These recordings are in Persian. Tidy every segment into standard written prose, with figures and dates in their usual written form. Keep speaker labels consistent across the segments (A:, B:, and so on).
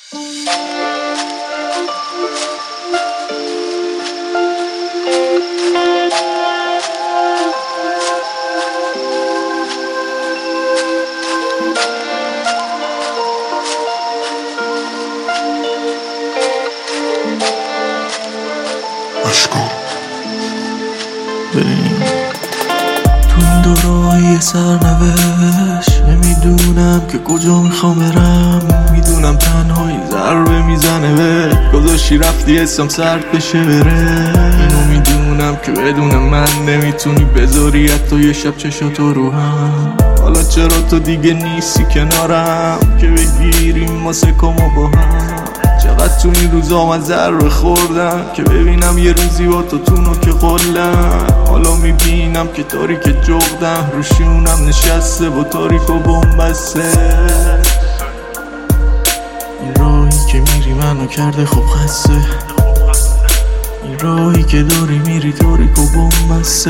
A: بریم تو این دورای سرنوشت، نمیدونم که کجا میخوام برم، میدونم تنهایی ضربه میزنه به گذاشتی رفتی اسم سرد بشه بره. اینو میدونم که بدون من نمیتونی بذاری حتی یه شب چشاتو رو هم. حالا چرا تو دیگه نیستی کنارم که بگیریم واسه کامو با هم. چقدر تو این روزا من ضربه خوردم که ببینم یه روزی با تو تونو که قلم. حالا میبینم که تاریک جغدم روشونم نشسته با تاریک و بومبسته. این راهی که میری منو کرده خوب خسته، این راهی که داری میری تاریک و بومبسته.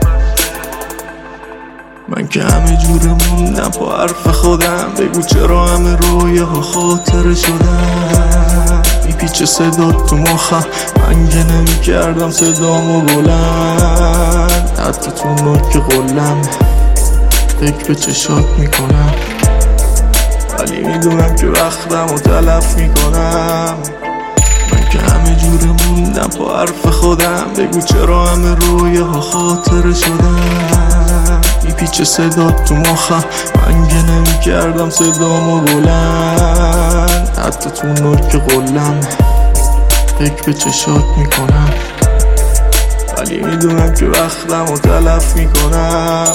A: من که همه جوره موندم با حرف خودم، بگو چرا همه رویه ها خاطره شدم. میپیچه صدات تو مخم، من که نمی کردم صدامو بلند. حتی تو نوک قلم فکر به چشات میکنم، ولی میدونم که وقتمو تلف میکنم. من که همه جوره موندم با حرف خودم، بگو چرا همه رویه ها خاطره شدم. میپیچه صدات تو مخم، من که نمی کردم صدامو بلند. حتی تو نوک قلم فکر به چشات میکنم، ولی میدونم که وقتمو تلف میکنم.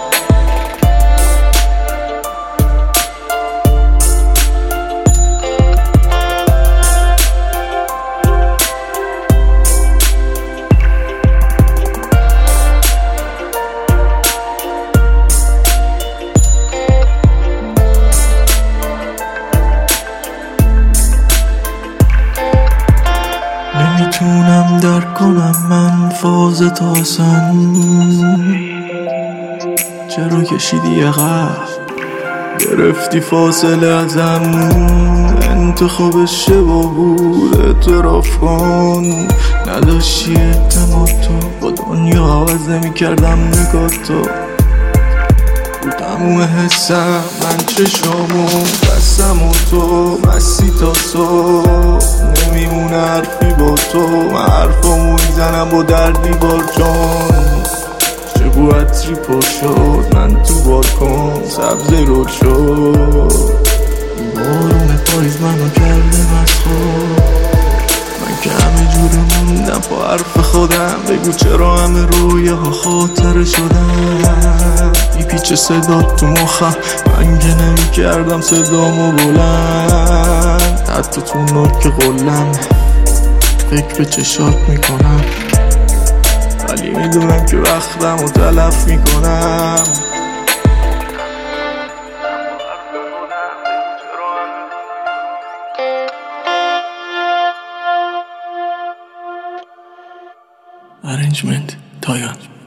A: نمیتونم درک کنم من فاز تاسن، چرا کشیدی عقب گرفتی فاصله ازم. انتخاب اشتباه بود اعتراف کن، نداشتی اعتماد تو با دنیا عوض نمی کردم نگاه تو. رو تموم حسم من چشامو بستم و تو مستی تا صبح. نمیمونه حرفی با تو، من حرفامو میزنم با دردی بار جان. چگو عطری پر شد من تو بالکن سبز رول شد. بارون پاییز منو کرده مسخور، من که همه جوره موندم با حرف خودم، بگو چرا همه رویه ها خاطره شدم. میپیچه صدات تو مخم، من که نمی کردم صدامو بلند. حتی تو نوک قلم فکر به چشات میکنم، ولی میدونم که وقتمو تلف میکنم. Arrangement Toyon.